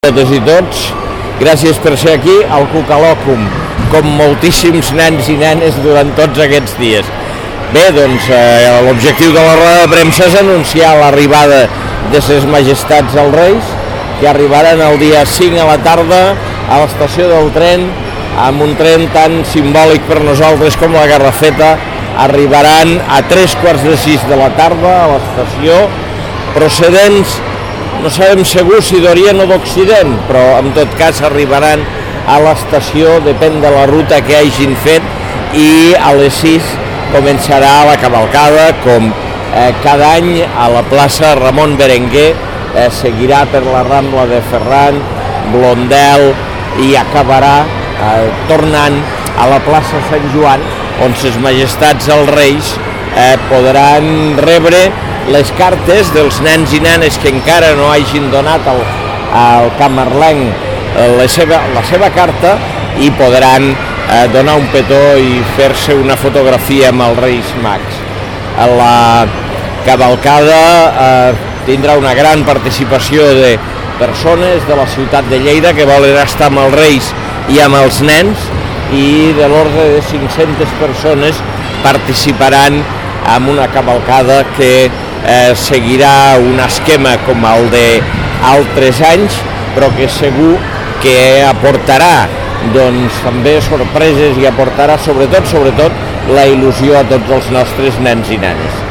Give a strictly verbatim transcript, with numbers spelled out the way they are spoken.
Totes i tots, gràcies per ser aquí al Cucalòcum, com moltíssims nens i nenes durant tots aquests dies. Bé, doncs, eh, l'objectiu de la roda de premsa és anunciar l'arribada de ses majestats els Reis, que arribaran el dia cinc a la tarda a l'estació del tren, amb un tren tan simbòlic per nosaltres com la Garrafeta. Arribaran a tres quarts de sis de la tarda a l'estació, procedents, no sabem segur si d'Orient o d'Occident, però en tot cas arribaran a l'estació, depèn de la ruta que hagin fet, i a les sis començarà la cavalcada, com eh, cada any a la plaça Ramon Berenguer, eh, seguirà per la Rambla de Ferran, Blondel, i acabarà eh, tornant a la plaça Sant Joan, on ses majestats els Reis eh, podran rebre les cartes dels nens i nenes que encara no hagin donat al, al camarlenc la seva, la seva carta, i podran eh, donar un petó i fer-se una fotografia amb els Reis Mags. La cavalcada eh, tindrà una gran participació de persones de la ciutat de Lleida que volen estar amb els Reis i amb els nens, i de l'ordre de cinc-centes persones participaran en una cavalcada que eh, seguirà un esquema com el d'altres anys, però que segur que aportarà doncs, també sorpreses i aportarà sobretot, sobretot la il·lusió a tots els nostres nens i nenes.